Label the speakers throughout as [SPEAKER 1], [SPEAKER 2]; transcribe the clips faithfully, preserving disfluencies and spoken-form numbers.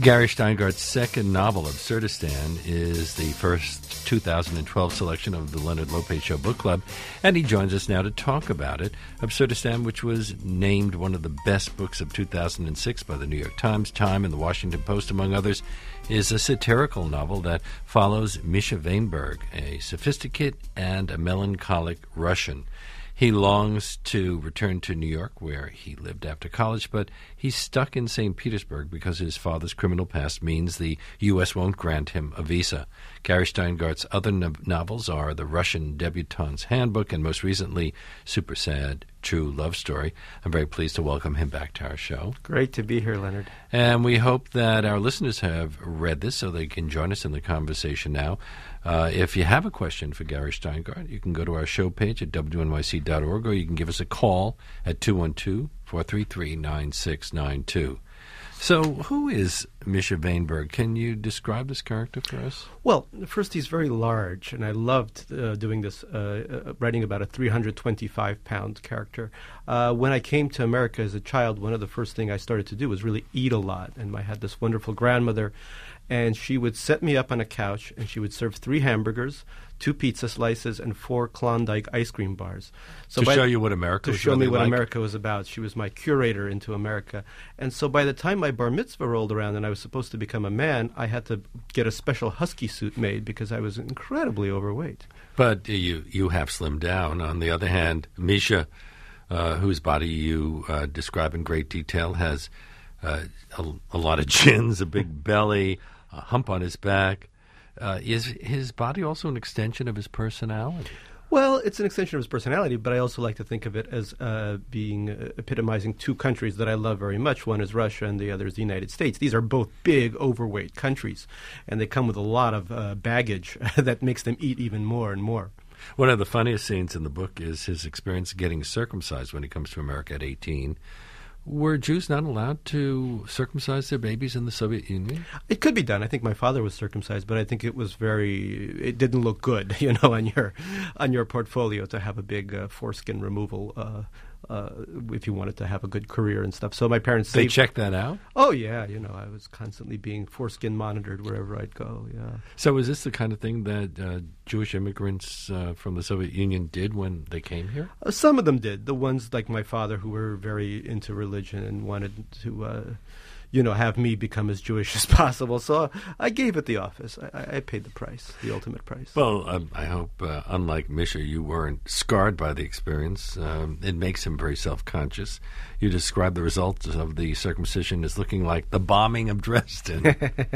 [SPEAKER 1] Gary Steingart's second novel, Absurdistan, is the first two thousand twelve selection of the Leonard Lopez Show Book Club, and he joins us now to talk about it. Absurdistan, which was named one of the best books of two thousand six by the New York Times, Time, and the Washington Post, among others, is a satirical novel that follows Misha Weinberg, a sophisticate and a melancholic Russian. He longs to return to New York, where he lived after college, but he's stuck in Saint Petersburg because his father's criminal past means the U S won't grant him a visa. Gary Steingart's other no- novels are The Russian Debutante's Handbook and, most recently, Super Sad True Love Story. I'm very pleased to welcome him back to our show.
[SPEAKER 2] Great to be here, Leonard.
[SPEAKER 1] And we hope that our listeners have read this so they can join us in the conversation now. Uh, if you have a question for Gary Steingart, you can go to our show page at W N Y C dot org, or you can give us a call at two one two, four three three, nine six nine two. So who is Misha Weinberg? Can you describe this character for us?
[SPEAKER 2] Well, first, he's very large, and I loved uh, doing this, uh, uh, writing about a three hundred twenty-five pound character. Uh, when I came to America as a child, one of the first things I started to do was really eat a lot, and I had this wonderful grandmother, and she would set me up on a couch, and she would serve three hamburgers, two pizza slices, and four Klondike ice cream bars.
[SPEAKER 1] So to show you what America
[SPEAKER 2] to
[SPEAKER 1] was
[SPEAKER 2] show
[SPEAKER 1] really
[SPEAKER 2] me what
[SPEAKER 1] like.
[SPEAKER 2] America was about. She was my curator into America. And so by the time my bar mitzvah rolled around and I was supposed to become a man, I had to get a special husky suit made because I was incredibly overweight.
[SPEAKER 1] But you you have slimmed down. On the other hand, Misha, uh, whose body you uh, describe in great detail, has uh, a, a lot of chins, a big belly, a hump on his back. Uh, is his body also an extension of his personality?
[SPEAKER 2] Well, it's an extension of his personality, but I also like to think of it as uh, being uh, epitomizing two countries that I love very much. One is Russia and the other is the United States. These are both big, overweight countries, and they come with a lot of uh, baggage that makes them eat even more and more.
[SPEAKER 1] One of the funniest scenes in the book is his experience getting circumcised when he comes to America at eighteen. Were Jews not allowed to circumcise their babies in the Soviet Union?
[SPEAKER 2] It could be done. I think my father was circumcised, but I think it was very. It didn't look good, you know, on your on your portfolio to have a big uh, foreskin removal uh, uh, if you wanted to have a good career and stuff. So my parents
[SPEAKER 1] They
[SPEAKER 2] saved,
[SPEAKER 1] checked that out?
[SPEAKER 2] Oh yeah, you know, I was constantly being foreskin monitored wherever I'd go. Yeah.
[SPEAKER 1] So is this the kind of thing that uh, Jewish immigrants uh, from the Soviet Union did when they came here?
[SPEAKER 2] Uh, some of them did. The ones like my father who were very into religion and wanted to, uh, you know, have me become as Jewish as possible. So I gave it the office. I, I paid the price, the ultimate price.
[SPEAKER 1] Well, um, I hope, uh, unlike Misha, you weren't scarred by the experience. Um, it makes him very self-conscious. You describe the results of the circumcision as looking like the bombing of Dresden.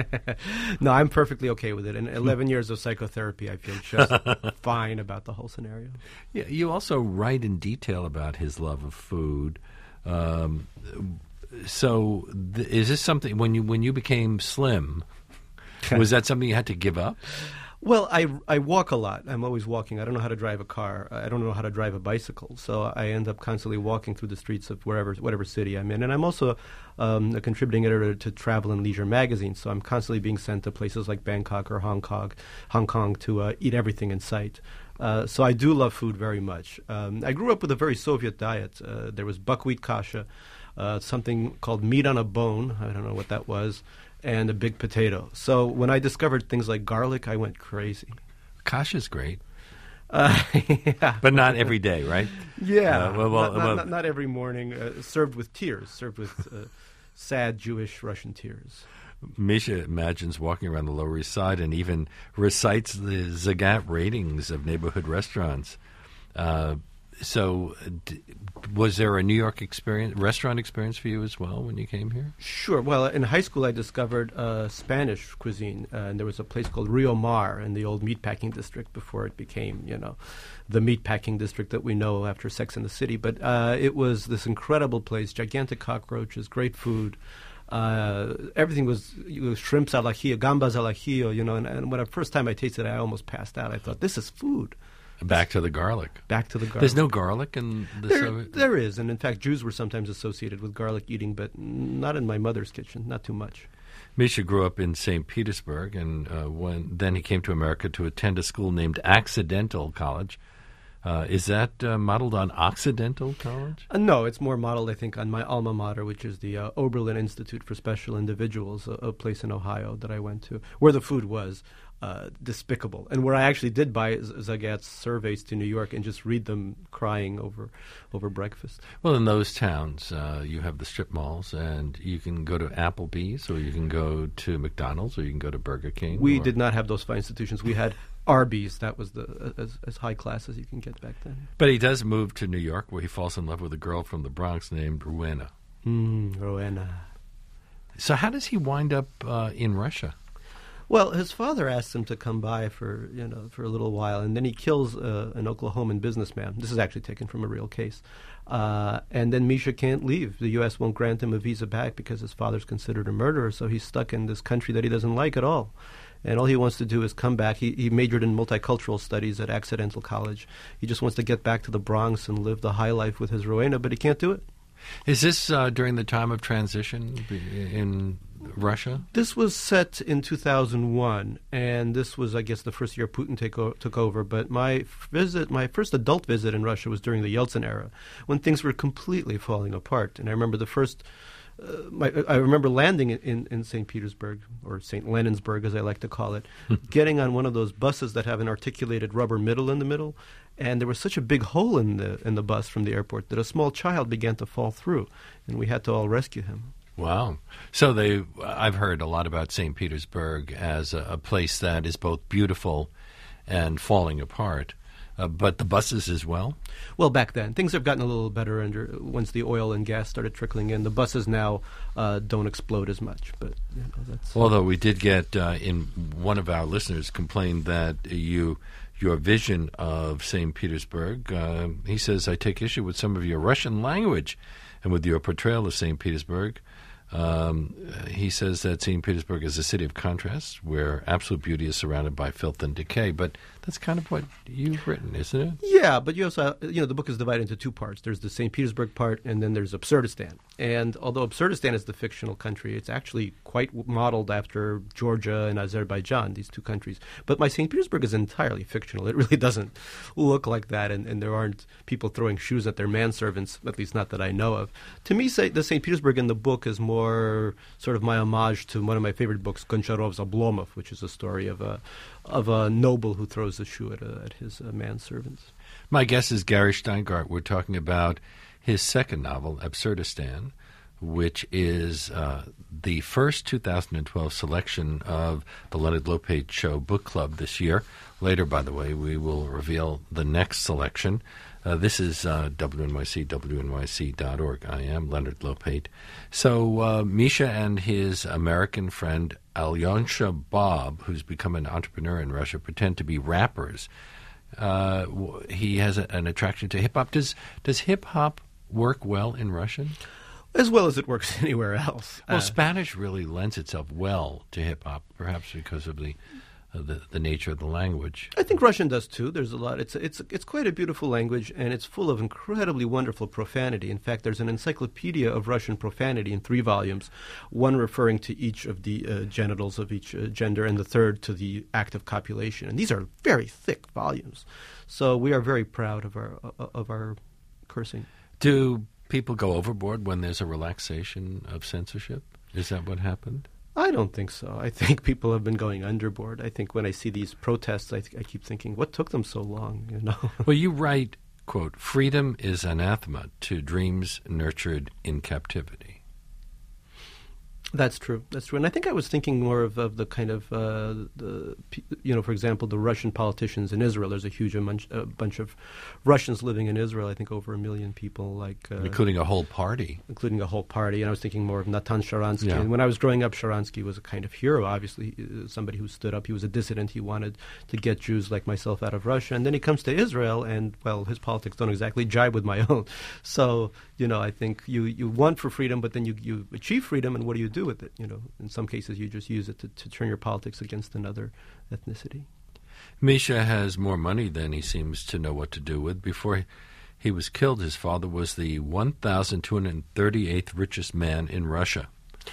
[SPEAKER 2] No, I'm perfectly okay with it. In eleven years of psychotherapy, I feel just fine about the whole scenario.
[SPEAKER 1] Yeah, you also write in detail about his love of food. Um, so th- is this something, when you when you became slim, was that something you had to give up?
[SPEAKER 2] Well, I, I walk a lot. I'm always walking. I don't know how to drive a car. I don't know how to drive a bicycle. So I end up constantly walking through the streets of wherever, whatever city I'm in. And I'm also um, a contributing editor to Travel and Leisure magazine. So I'm constantly being sent to places like Bangkok or Hong Kong, Hong Kong to uh, eat everything in sight. Uh, so I do love food very much. Um, I grew up with a very Soviet diet. Uh, there was buckwheat kasha, uh, something called meat on a bone. I don't know what that was. And a big potato. So when I discovered things like garlic, I went crazy.
[SPEAKER 1] Kasha's great.
[SPEAKER 2] Uh, yeah.
[SPEAKER 1] But not every day, right?
[SPEAKER 2] Yeah.
[SPEAKER 1] Uh, well, well,
[SPEAKER 2] not, not,
[SPEAKER 1] well,
[SPEAKER 2] not, not every morning. Uh, served with tears. Served with uh, sad Jewish Russian tears.
[SPEAKER 1] Misha imagines walking around the Lower East Side and even recites the Zagat ratings of neighborhood restaurants. Uh, so d- was there a New York experience, restaurant experience for you as well when you came here?
[SPEAKER 2] Sure. Well, in high school I discovered uh, Spanish cuisine, uh, and there was a place called Rio Mar in the old meatpacking district before it became, you know, the meatpacking district that we know after Sex and the City. But uh, it was this incredible place, gigantic cockroaches, great food. Uh, everything was you know, shrimps al ajillo, gambas al ajillo, you know, and, and when the first time I tasted it, I almost passed out. I thought, this is food.
[SPEAKER 1] Back to the garlic.
[SPEAKER 2] Back to the garlic.
[SPEAKER 1] There's no garlic in the
[SPEAKER 2] there,
[SPEAKER 1] Soviet...
[SPEAKER 2] there is, and in fact, Jews were sometimes associated with garlic eating, but not in my mother's kitchen, not too much.
[SPEAKER 1] Misha grew up in Saint Petersburg, and uh, when then he came to America to attend a school named Accidental College. Uh, is that uh, modeled on Occidental College?
[SPEAKER 2] Uh, no, it's more modeled, I think, on my alma mater, which is the uh, Oberlin Institute for Special Individuals, a, a place in Ohio that I went to, where the food was uh, despicable, and where I actually did buy Zagat's surveys to New York and just read them crying over over breakfast.
[SPEAKER 1] Well, in those towns, uh, you have the strip malls, and you can go to Applebee's, or you can go to McDonald's, or you can go to Burger King.
[SPEAKER 2] We
[SPEAKER 1] or...
[SPEAKER 2] did not have those fine institutions. We had Arby's. That was the as, as high class as you can get back then.
[SPEAKER 1] But he does move to New York, where he falls in love with a girl from the Bronx named Rowena.
[SPEAKER 2] Mm, Rowena.
[SPEAKER 1] So how does he wind up uh, in Russia?
[SPEAKER 2] Well, his father asks him to come by for you know for a little while, and then he kills uh, an Oklahoman businessman. This is actually taken from a real case. Uh, and then Misha can't leave. The U S won't grant him a visa back because his father's considered a murderer, so he's stuck in this country that he doesn't like at all. And all he wants to do is come back. He, he majored in multicultural studies at Occidental College. He just wants to get back to the Bronx and live the high life with his Rowena, but he can't do it.
[SPEAKER 1] Is this uh, during the time of transition in Russia?
[SPEAKER 2] This was set in two thousand one, and this was, I guess, the first year Putin take o- took over. But my visit, my first adult visit in Russia was during the Yeltsin era, when things were completely falling apart. And I remember the first, uh, my, I remember landing in, in, in Saint Petersburg, or Saint Leninburg, as I like to call it, getting on one of those buses that have an articulated rubber middle in the middle. And there was such a big hole in the in the bus from the airport that a small child began to fall through, and we had to all rescue him.
[SPEAKER 1] Wow. So they, I've heard a lot about Saint Petersburg as a, a place that is both beautiful and falling apart, uh, but the buses as well?
[SPEAKER 2] Well, back then. Things have gotten a little better under once the oil and gas started trickling in. The buses now uh, don't explode as much. But you know, that's
[SPEAKER 1] Although we did get, uh, in one of our listeners complained that you... your vision of Saint Petersburg, uh, he says, I take issue with some of your Russian language and with your portrayal of Saint Petersburg. Um, he says that Saint Petersburg is a city of contrasts where absolute beauty is surrounded by filth and decay. But that's kind of what you've written, isn't it?
[SPEAKER 2] Yeah, but you also, you know, the book is divided into two parts. There's the Saint Petersburg part, and then there's Absurdistan. And although Absurdistan is the fictional country, it's actually quite modeled after Georgia and Azerbaijan, these two countries. But my Saint Petersburg is entirely fictional. It really doesn't look like that, and, and there aren't people throwing shoes at their manservants, at least not that I know of. To me, say, the Saint Petersburg in the book is more sort of my homage to one of my favorite books, Goncharov's Oblomov, which is a story of a of a noble who throws a shoe at, a, at his uh, manservants.
[SPEAKER 1] My guest is Gary Shteyngart. We're talking about his second novel, Absurdistan, which is uh, the first two thousand twelve selection of the Leonard Lopate Show Book Club this year. Later, by the way, we will reveal the next selection. Uh, this is uh, W N Y C, W N Y C dot org. I am Leonard Lopate. So uh, Misha and his American friend Alyosha Bob, who's become an entrepreneur in Russia, pretend to be rappers. Uh, he has a, an attraction to hip-hop. Does, does hip-hop work well in Russian?
[SPEAKER 2] As well as it works anywhere else.
[SPEAKER 1] Well,
[SPEAKER 2] uh,
[SPEAKER 1] Spanish really lends itself well to hip-hop, perhaps because of the uh, the, the nature of the language.
[SPEAKER 2] I think Russian does too. There's a lot. It's it's it's quite a beautiful language, and it's full of incredibly wonderful profanity. In fact, there's an encyclopedia of Russian profanity in three volumes, one referring to each of the uh, genitals of each uh, gender, and the third to the act of copulation. And these are very thick volumes. So we are very proud of our uh, of our cursing.
[SPEAKER 1] Do people go overboard when there's a relaxation of censorship? Is that what happened?
[SPEAKER 2] I don't think so. I think people have been going underboard. I think when I see these protests, I, th- I keep thinking, what took them so long? You know.
[SPEAKER 1] Well, you write, quote, freedom is anathema to dreams nurtured in captivity.
[SPEAKER 2] That's true. That's true. And I think I was thinking more of, of the kind of, uh, the you know, for example, the Russian politicians in Israel. There's a huge bunch, a bunch of Russians living in Israel, I think over a million people. like uh,
[SPEAKER 1] Including a whole party.
[SPEAKER 2] Including a whole party. And I was thinking more of Natan Sharansky.
[SPEAKER 1] Yeah.
[SPEAKER 2] And when I was growing up, Sharansky was a kind of hero, obviously, uh, somebody who stood up. He was a dissident. He wanted to get Jews like myself out of Russia. And then he comes to Israel, and, well, his politics don't exactly jibe with my own. So, you know, I think you, you want for freedom, but then you, you achieve freedom, and what do you do with it? You know, in some cases, you just use it to, to turn your politics against another ethnicity.
[SPEAKER 1] Misha has more money than he seems to know what to do with. Before he was killed, his father was the one thousand two hundred thirty-eighth richest man in Russia.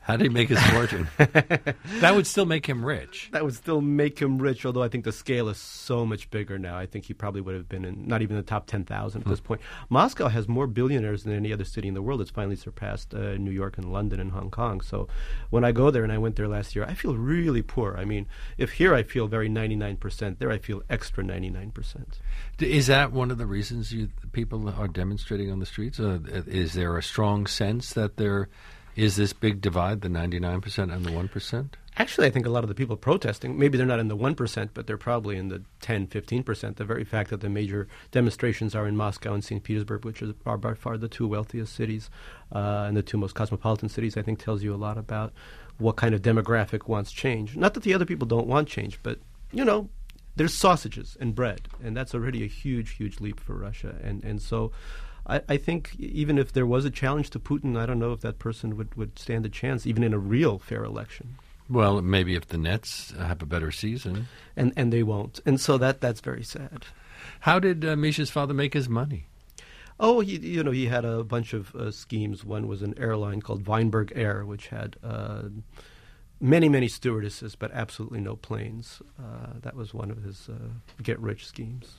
[SPEAKER 1] How did he make his fortune? That would still make him rich.
[SPEAKER 2] That would still make him rich, although I think the scale is so much bigger now. I think he probably would have been in not even the top ten thousand at this point. Moscow has more billionaires than any other city in the world. It's finally surpassed uh, New York and London and Hong Kong. So when I go there, and I went there last year, I feel really poor. I mean, if here I feel very ninety-nine percent, there I feel extra ninety-nine percent.
[SPEAKER 1] Is that one of the reasons you people are demonstrating on the streets? Uh, is there a strong sense that there is this big divide, the ninety-nine percent and the one percent?
[SPEAKER 2] Actually, I think a lot of the people protesting, maybe they're not in the one percent, but they're probably in the ten, fifteen percent. The very fact that the major demonstrations are in Moscow and Saint Petersburg, which is, are by far the two wealthiest cities uh, and the two most cosmopolitan cities, I think tells you a lot about what kind of demographic wants change. Not that the other people don't want change, but, you know, there's sausages and bread, and that's already a huge, huge leap for Russia. And, and so I, I think even if there was a challenge to Putin, I don't know if that person would, would stand a chance, even in a real fair election.
[SPEAKER 1] Well, maybe if the Nets have a better season.
[SPEAKER 2] And and they won't. And so that that's very sad.
[SPEAKER 1] How did uh, Misha's father make his money?
[SPEAKER 2] Oh, he, you know, he had a bunch of uh, schemes. One was an airline called Weinberg Air, which had uh, many, many stewardesses, but absolutely no planes. Uh, that was one of his uh, get-rich schemes.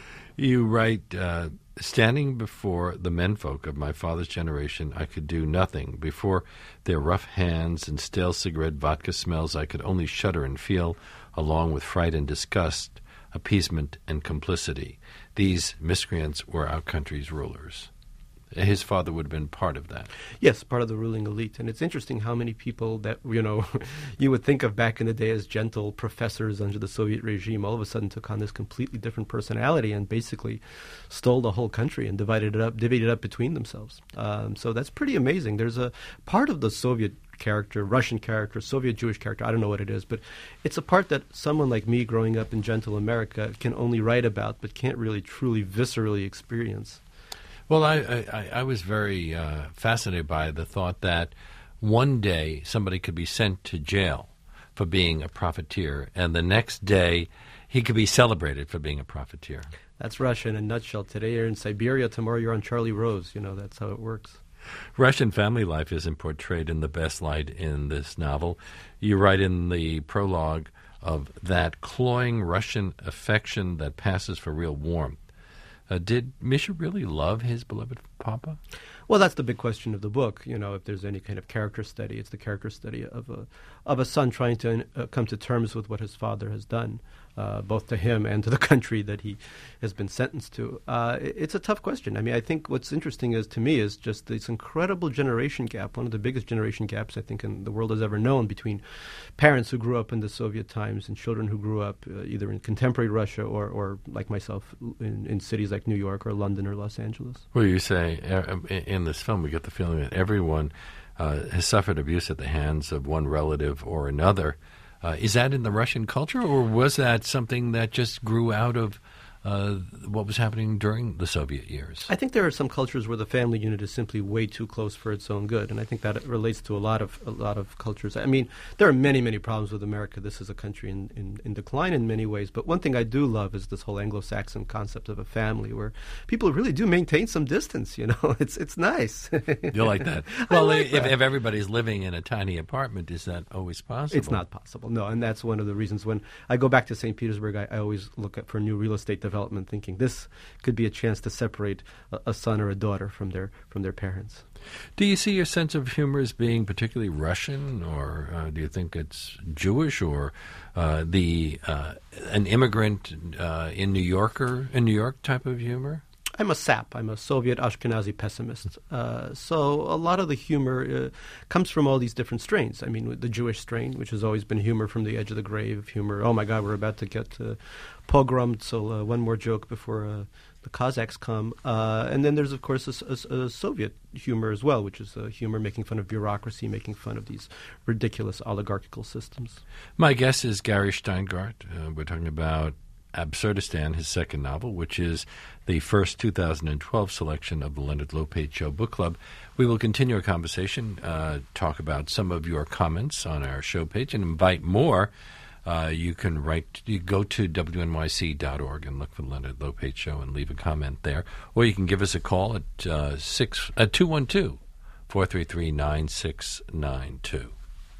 [SPEAKER 1] You write, uh, standing before the menfolk of my father's generation, I could do nothing. Before their rough hands and stale cigarette vodka smells, I could only shudder and feel, along with fright and disgust, appeasement and complicity. These miscreants were our country's rulers. His father would have been part of that.
[SPEAKER 2] Yes, part of the ruling elite. And it's interesting how many people that, you know, you would think of back in the day as gentle professors under the Soviet regime all of a sudden took on this completely different personality and basically stole the whole country and divided it up, divvied it up between themselves. Um, so that's pretty amazing. There's a part of the Soviet character, Russian character, Soviet Jewish character, I don't know what it is, but it's a part that someone like me growing up in gentle America can only write about but can't really truly viscerally experience.
[SPEAKER 1] Well, I, I, I was very uh, fascinated by the thought that one day somebody could be sent to jail for being a profiteer, and the next day he could be celebrated for being a profiteer.
[SPEAKER 2] That's Russia in a nutshell. Today you're in Siberia, tomorrow you're on Charlie Rose. You know, that's how it works.
[SPEAKER 1] Russian family life isn't portrayed in the best light in this novel. You write in the prologue of that cloying Russian affection that passes for real warmth. Uh, did Misha really love his beloved papa?
[SPEAKER 2] Well, that's the big question of the book. You know, if there's any kind of character study, it's the character study of a of a son trying to uh, come to terms with what his father has done, uh, both to him and to the country that he has been sentenced to. Uh, it's a tough question. I mean, I think what's interesting is to me is just this incredible generation gap, one of the biggest generation gaps I think in the world has ever known, between parents who grew up in the Soviet times and children who grew up uh, either in contemporary Russia or, or like myself, in, in cities like New York or London or Los Angeles.
[SPEAKER 1] Well, you say uh, in this film we get the feeling that everyone uh, has suffered abuse at the hands of one relative or another. Uh, is that in the Russian culture, or was that something that just grew out of uh, what was happening during the Soviet years?
[SPEAKER 2] I think there are some cultures where the family unit is simply way too close for its own good, and I think that relates to a lot of a lot of cultures. I mean, there are many, many problems with America. This is a country in, in, in decline in many ways, but one thing I do love is this whole Anglo-Saxon concept of a family where people really do maintain some distance, you know. It's it's nice.
[SPEAKER 1] You like that? Well,
[SPEAKER 2] like
[SPEAKER 1] if,
[SPEAKER 2] that.
[SPEAKER 1] if everybody's living in a tiny apartment, is that always possible?
[SPEAKER 2] It's not possible, no, and that's one of the reasons when I go back to Saint Petersburg, I, I always look at for new real estate development thinking this could be a chance to separate a, a son or a daughter from their from their parents.
[SPEAKER 1] Do you see your sense of humor as being particularly Russian, or uh, do you think it's Jewish, or uh, the uh, an immigrant uh, in New Yorker in New York type of humor?
[SPEAKER 2] I'm a sap. I'm a Soviet Ashkenazi pessimist. Uh, so a lot of the humor uh, comes from all these different strains. I mean, the Jewish strain, which has always been humor from the edge of the grave, humor, oh my God, we're about to get uh, pogromed, so uh, one more joke before uh, the Cossacks come. Uh, and then there's, of course, a, a, a Soviet humor as well, which is uh, humor making fun of bureaucracy, making fun of these ridiculous oligarchical systems.
[SPEAKER 1] My guest is Gary Shteyngart. Uh, we're talking about Absurdistan, his second novel, which is the first two thousand twelve selection of the Leonard Lopate Show Book Club. We will continue our conversation, uh, talk about some of your comments on our show page, and invite more. Uh, you can write, you go to W N Y C dot org and look for the Leonard Lopate Show and leave a comment there. Or you can give us a call at uh, six, uh, two one two, four three three, nine six nine two.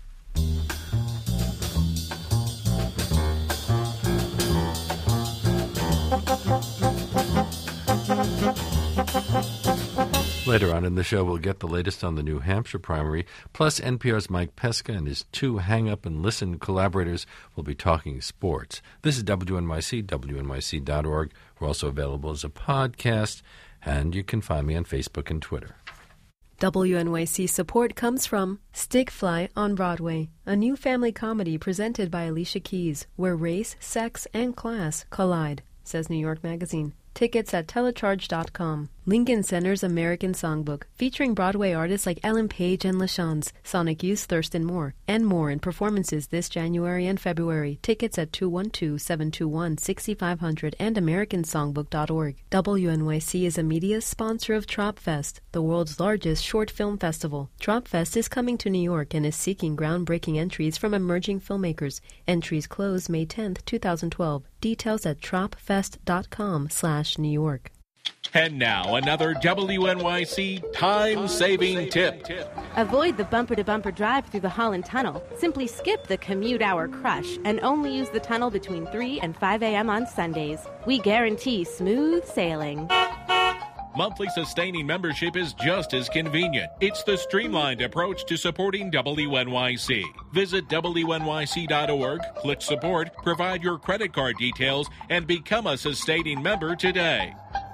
[SPEAKER 1] Later on in the show, we'll get the latest on the New Hampshire primary, plus N P R's Mike Pesca and his two hang-up-and-listen collaborators will be talking sports. This is W N Y C, W N Y C dot org. We're also available as a podcast, and you can find me on Facebook and Twitter.
[SPEAKER 3] W N Y C support comes from Stick Fly on Broadway, a new family comedy presented by Alicia Keys, where race, sex, and class collide, says New York Magazine. Tickets at telecharge dot com. Lincoln Center's American Songbook, featuring Broadway artists like Ellen Page and LaChanze, Sonic Youth, Thurston Moore, and more in performances this January and February. Tickets at two one two, seven two one, six five zero zero and american songbook dot org. W N Y C is a media sponsor of Tropfest, the world's largest short film festival. Tropfest is coming to New York and is seeking groundbreaking entries from emerging filmmakers. Entries close May tenth, twenty twelve. Details at tropfest dot com slash New York.
[SPEAKER 4] And now, another W N Y C time-saving tip.
[SPEAKER 5] Avoid the bumper-to-bumper drive through the Holland Tunnel. Simply skip the commute hour crush and only use the tunnel between three and five a.m. on Sundays. We guarantee smooth sailing.
[SPEAKER 4] Monthly sustaining membership is just as convenient. It's the streamlined approach to supporting W N Y C. Visit W N Y C dot org, click support, provide your credit card details, and become a sustaining member today.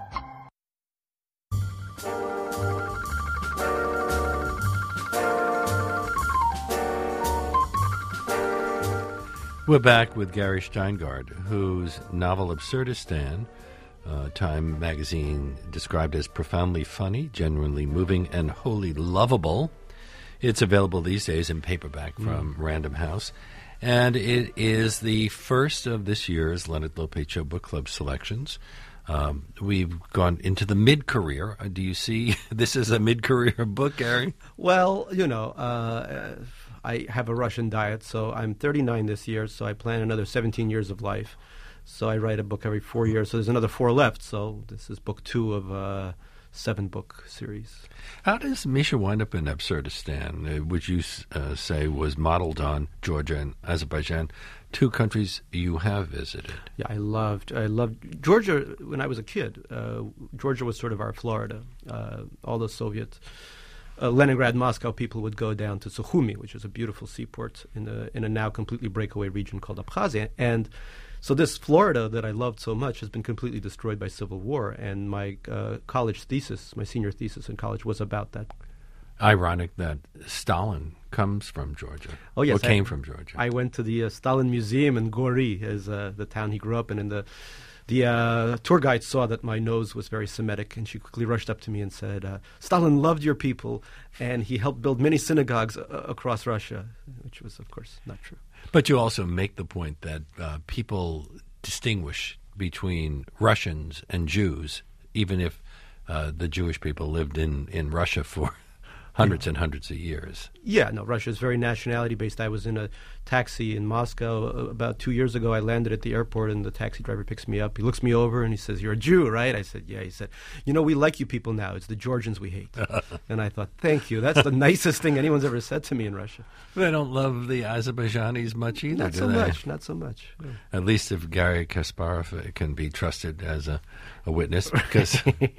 [SPEAKER 1] We're back with Gary Shteyngardt, whose novel Absurdistan, uh, Time magazine described as profoundly funny, genuinely moving, and wholly lovable. It's available these days in paperback from mm. Random House. And it is the first of this year's Leonard Lopate Show Book Club selections. Um, we've gone into the mid-career. Uh, do you see this as a mid-career book, Gary?
[SPEAKER 2] Well, you know, uh, I have a Russian diet, so I'm thirty-nine this year, so I plan another seventeen years of life. So I write a book every four years, so there's another four left. So this is book two of a seven-book series.
[SPEAKER 1] How does Misha wind up in Absurdistan, uh, which you uh, say was modeled on Georgia and Azerbaijan, two countries you have visited?
[SPEAKER 2] Yeah, I loved I loved Georgia when I was a kid. Uh, Georgia was sort of our Florida. Uh, all the Soviet, uh, Leningrad, Moscow people would go down to Sukhumi, which is a beautiful seaport in a, in a now completely breakaway region called Abkhazia. And so this Florida that I loved so much has been completely destroyed by civil war. And my uh, college thesis, my senior thesis in college, was about that.
[SPEAKER 1] Ironic that Stalin comes from Georgia.
[SPEAKER 2] Oh, yes.
[SPEAKER 1] Or came
[SPEAKER 2] I,
[SPEAKER 1] from Georgia.
[SPEAKER 2] I went to the uh, Stalin Museum in Gori, is uh, the town he grew up in, and the the uh, tour guide saw that my nose was very Semitic, and she quickly rushed up to me and said, uh, Stalin loved your people, and he helped build many synagogues uh, across Russia, which was, of course, not true.
[SPEAKER 1] But you also make the point that uh, people distinguish between Russians and Jews, even if uh, the Jewish people lived in, in Russia for hundreds and hundreds of years.
[SPEAKER 2] Yeah, no, Russia is very nationality-based. I was in a taxi in Moscow uh, about two years ago. I landed at the airport, and the taxi driver picks me up. He looks me over, and he says, "You're a Jew, right?" I said, "Yeah." He said, "You know, we like you people now. It's the Georgians we hate." And I thought, thank you. That's the nicest thing anyone's ever said to me in Russia.
[SPEAKER 1] They don't love the Azerbaijanis much either,
[SPEAKER 2] Not
[SPEAKER 1] do
[SPEAKER 2] so
[SPEAKER 1] they?
[SPEAKER 2] much, not so much. Yeah.
[SPEAKER 1] At least if Gary Kasparov can be trusted as a, a witness, because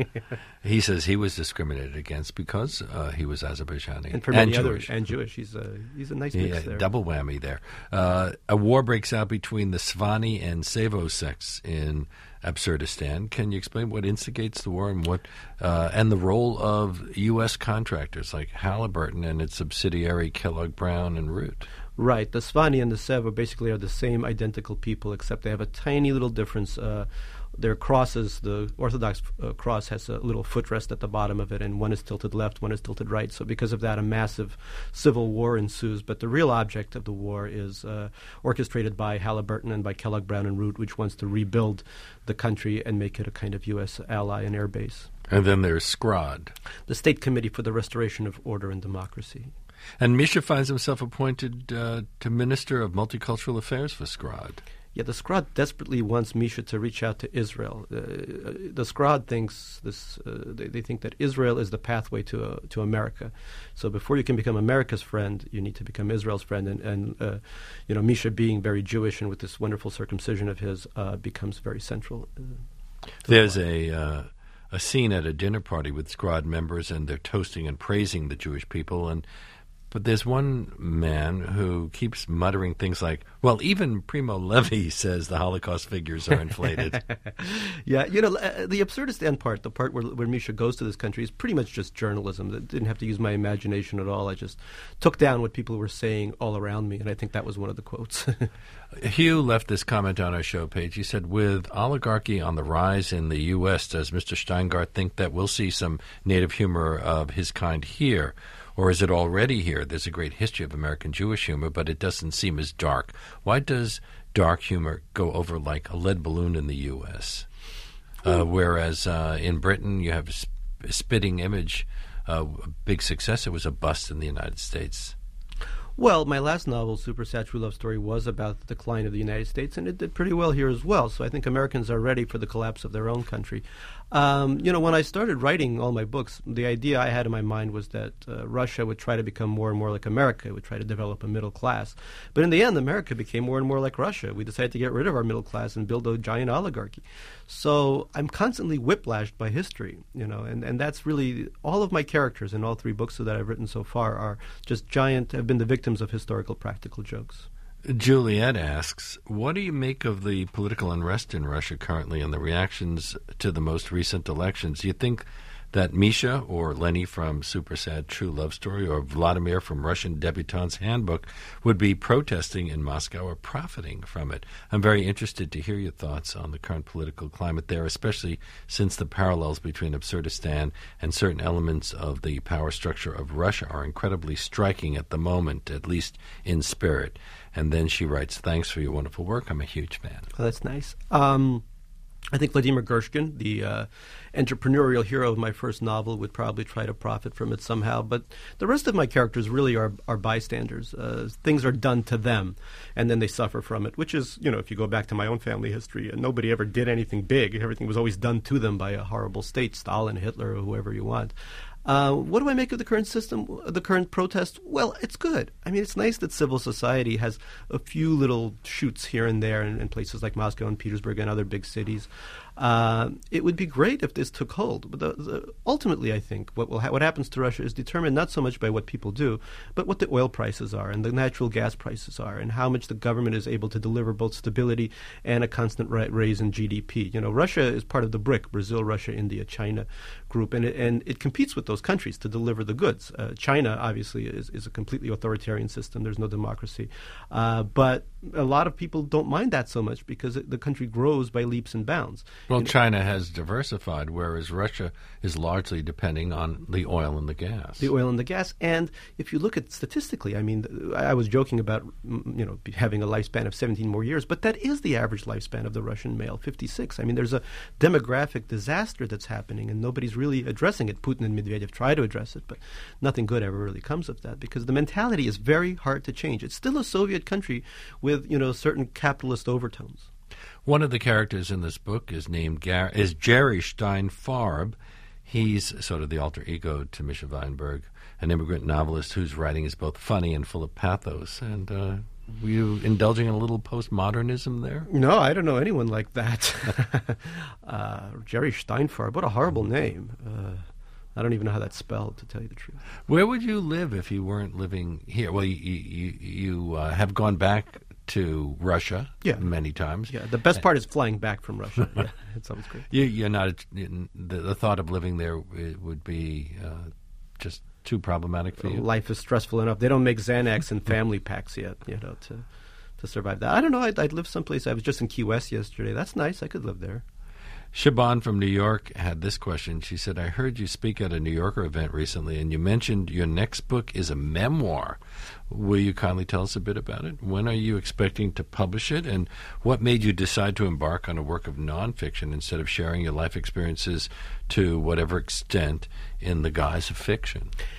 [SPEAKER 1] he says he was discriminated against because uh, he was Azerbaijani
[SPEAKER 2] and, for
[SPEAKER 1] and
[SPEAKER 2] many
[SPEAKER 1] Jewish.
[SPEAKER 2] Others, and Jewish. He's a, he's a nice
[SPEAKER 1] Yeah,
[SPEAKER 2] mix there.
[SPEAKER 1] double whammy there. Uh, a war breaks out between the Svani and Savo sects in Absurdistan. Can you explain what instigates the war and what uh, and the role of U S contractors like Halliburton and its subsidiary Kellogg Brown and Root?
[SPEAKER 2] Right. The Svani and the Savo basically are the same identical people, except they have a tiny little difference. Uh, their crosses, the Orthodox uh, cross has a little footrest at the bottom of it, and one is tilted left, one is tilted right. So because of that, a massive civil war ensues. But the real object of the war is uh, orchestrated by Halliburton and by Kellogg Brown and Root, which wants to rebuild the country and make it a kind of U S ally and air base.
[SPEAKER 1] And then there's Scrod,
[SPEAKER 2] the State Committee for the Restoration of Order and Democracy.
[SPEAKER 1] And Misha finds himself appointed uh, to Minister of Multicultural Affairs for Scrod.
[SPEAKER 2] Yeah, the Scrod desperately wants Misha to reach out to Israel. Uh, the Scrod thinks this. Uh, they, they think that Israel is the pathway to uh, to America. So before you can become America's friend, you need to become Israel's friend. And, and uh, you know, Misha being very Jewish and with this wonderful circumcision of his uh, becomes very central. Uh,
[SPEAKER 1] There's a uh, a scene at a dinner party with Scrod members, and they're toasting and praising the Jewish people, and. But there's one man who keeps muttering things like, well, even Primo Levi says the Holocaust figures are inflated.
[SPEAKER 2] Yeah, you know, uh, the Absurdistan part, the part where, where Misha goes to this country, is pretty much just journalism. I didn't have to use my imagination at all. I just took down what people were saying all around me, and I think that was one of the quotes.
[SPEAKER 1] Hugh left this comment on our show page. He said, with oligarchy on the rise in the U S, does Mister Steingart think that we'll see some native humor of his kind here? Or is it already here? There's a great history of American Jewish humor, but it doesn't seem as dark. Why does dark humor go over like a lead balloon in the U S? Uh, whereas uh, in Britain, you have sp- Spitting Image, uh, a big success. It was a bust in the United States.
[SPEAKER 2] Well, my last novel, Super Sad True Love Story, was about the decline of the United States, and it did pretty well here as well. So I think Americans are ready for the collapse of their own country. Um, you know, when I started writing all my books, the idea I had in my mind was that uh, Russia would try to become more and more like America. It would try to develop a middle class. But in the end, America became more and more like Russia. We decided to get rid of our middle class and build a giant oligarchy. So I'm constantly whiplashed by history, you know, and, and that's really all of my characters in all three books that I've written so far are just giant, have been the victims of historical practical jokes.
[SPEAKER 1] Juliet asks, what do you make of the political unrest in Russia currently and the reactions to the most recent elections? Do you think that Misha or Lenny from Super Sad True Love Story or Vladimir from Russian Debutante's Handbook would be protesting in Moscow or profiting from it? I'm very interested to hear your thoughts on the current political climate there, especially since the parallels between Absurdistan and certain elements of the power structure of Russia are incredibly striking at the moment, at least in spirit. And then she writes, thanks for your wonderful work. I'm a huge fan.
[SPEAKER 2] Oh, that's nice. Um, I think Vladimir Gershkin, the uh, entrepreneurial hero of my first novel, would probably try to profit from it somehow. But the rest of my characters really are, are bystanders. Uh, things are done to them, and then they suffer from it, which is, you know, if you go back to my own family history, uh, nobody ever did anything big. Everything was always done to them by a horrible state, Stalin, Hitler, or whoever you want. Uh, what do I make of the current system, the current protest? Well, it's good. I mean, it's nice that civil society has a few little shoots here and there in, in places like Moscow and Petersburg and other big cities. Uh, it would be great if this took hold. But the, the, ultimately, I think what will ha- what happens to Russia is determined not so much by what people do, but what the oil prices are and the natural gas prices are, and how much the government is able to deliver both stability and a constant ra- raise in G D P. You know, Russia is part of the BRIC, Brazil, Russia, India, China group, and it, and it competes with those countries to deliver the goods. Uh, China, obviously, is, is a completely authoritarian system. There's no democracy. Uh, but a lot of people don't mind that so much because it, the country grows by leaps and bounds.
[SPEAKER 1] Well,
[SPEAKER 2] and
[SPEAKER 1] China has diversified, whereas Russia is largely depending on the oil and the gas.
[SPEAKER 2] The oil and the gas. And if you look at statistically, I mean, I was joking about, you know, having a lifespan of seventeen more years, but that is the average lifespan of the Russian male, fifty-six. I mean, there's a demographic disaster that's happening, and nobody's really addressing it. Putin and Medvedev try to address it, but nothing good ever really comes of that because the mentality is very hard to change. It's still a Soviet country with, you know, certain capitalist overtones.
[SPEAKER 1] One of the characters in this book is named Gar- is Jerry Steinfarb. He's sort of the alter ego to Misha Weinberg, an immigrant novelist whose writing is both funny and full of pathos. And uh, were you indulging in a little postmodernism there?
[SPEAKER 2] No, I don't know anyone like that. uh, Jerry Steinfarb, what a horrible name. Uh, I don't even know how that's spelled, to tell you the truth.
[SPEAKER 1] Where would you live if you weren't living here? Well, you, you, you uh, have gone back to Russia
[SPEAKER 2] yeah.
[SPEAKER 1] many times.
[SPEAKER 2] Yeah, the best part is flying back from Russia. Yeah, it's always great.
[SPEAKER 1] You, you're not the, the thought of living there would be uh, just too problematic for you.
[SPEAKER 2] Life is stressful enough. They don't make Xanax and family packs yet, you know, to to survive that. I don't know. I'd, I'd live someplace. I was just in Key West yesterday. That's nice. I could live there.
[SPEAKER 1] Siobhan from New York had this question. She said, I heard you speak at a New Yorker event recently, and you mentioned your next book is a memoir. Will you kindly tell us a bit about it? When are you expecting to publish it, and what made you decide to embark on a work of nonfiction instead of sharing your life experiences to whatever extent in the guise of fiction?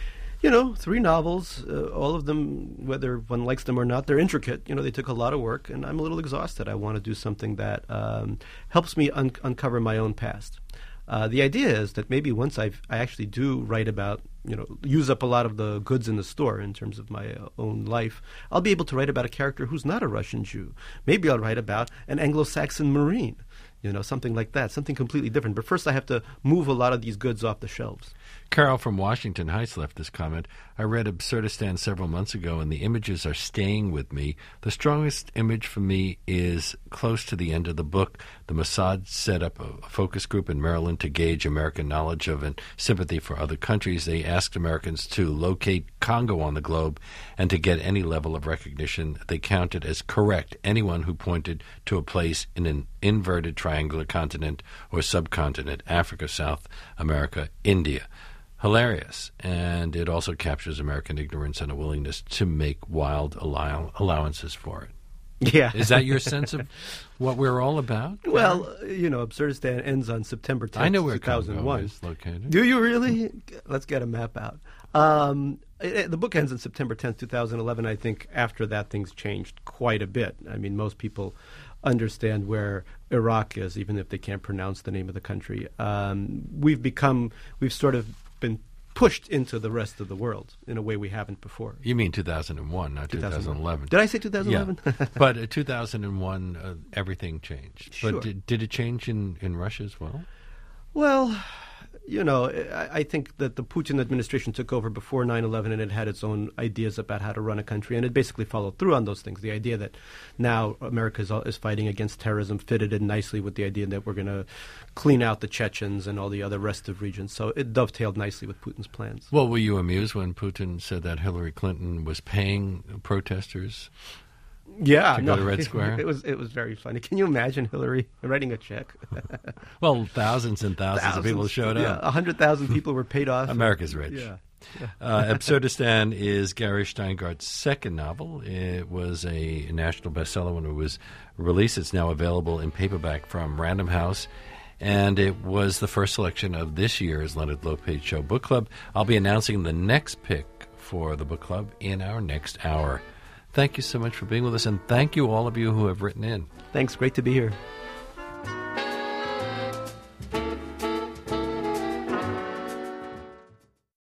[SPEAKER 2] You know, three novels, uh, all of them, whether one likes them or not, they're intricate. You know, they took a lot of work, and I'm a little exhausted. I want to do something that um, helps me un- uncover my own past. Uh, the idea is that maybe once I've, I actually do write about, you know, use up a lot of the goods in the store in terms of my uh, own life, I'll be able to write about a character who's not a Russian Jew. Maybe I'll write about an Anglo-Saxon Marine, you know, something like that, something completely different. But first I have to move a lot of these goods off the shelves.
[SPEAKER 1] Carol from Washington Heights left this comment. I read Absurdistan several months ago, and the images are staying with me. The strongest image for me is close to the end of the book. The Mossad set up a focus group in Maryland to gauge American knowledge of and sympathy for other countries. They asked Americans to locate Congo on the globe, and to get any level of recognition, they counted as correct anyone who pointed to a place in an inverted triangular continent or subcontinent, Africa, South America, India. Hilarious, and it also captures American ignorance and a willingness to make wild allow- allowances for it.
[SPEAKER 2] Yeah.
[SPEAKER 1] Is that your sense of what we're all about?
[SPEAKER 2] Well, uh, you know, Absurdistan ends on September tenth,
[SPEAKER 1] I know where
[SPEAKER 2] two thousand one.
[SPEAKER 1] Congo is located.
[SPEAKER 2] Do you really? Let's get a map out. Um, it, it- the book ends on September tenth, two thousand eleven. I think after that, things changed quite a bit. I mean, most people understand where Iraq is, even if they can't pronounce the name of the country. Um, we've become, we've sort of been pushed into the rest of the world in a way we haven't before.
[SPEAKER 1] You mean two thousand one, not two thousand eleven.
[SPEAKER 2] Did I say two thousand eleven?
[SPEAKER 1] Yeah. But uh, two thousand one, uh, everything changed.
[SPEAKER 2] Sure.
[SPEAKER 1] But did, did it change in, in Russia as well?
[SPEAKER 2] Well, you know, I, I think that the Putin administration took over before nine eleven, and it had its own ideas about how to run a country, and it basically followed through on those things. The idea that now America is, is fighting against terrorism fitted in nicely with the idea that we're going to clean out the Chechens and all the other restive regions. So it dovetailed nicely with Putin's plans.
[SPEAKER 1] Well, were you amused when Putin said that Hillary Clinton was paying protesters?
[SPEAKER 2] Yeah,
[SPEAKER 1] to
[SPEAKER 2] no,
[SPEAKER 1] go to Red Square?
[SPEAKER 2] It was it was very funny. Can you imagine Hillary writing a check?
[SPEAKER 1] Well, thousands and thousands,
[SPEAKER 2] Thousands,
[SPEAKER 1] of people showed
[SPEAKER 2] yeah,
[SPEAKER 1] up.
[SPEAKER 2] a hundred thousand people were paid off.
[SPEAKER 1] America's rich.
[SPEAKER 2] Yeah.
[SPEAKER 1] uh, Absurdistan is Gary Steingart's second novel. It was a national bestseller when it was released. It's now available in paperback from Random House. And it was the first selection of this year's Leonard Lopate Show Book Club. I'll be announcing the next pick for the book club in our next hour. Thank you so much for being with us, and thank you all of you who have written in.
[SPEAKER 2] Thanks. Great to be here.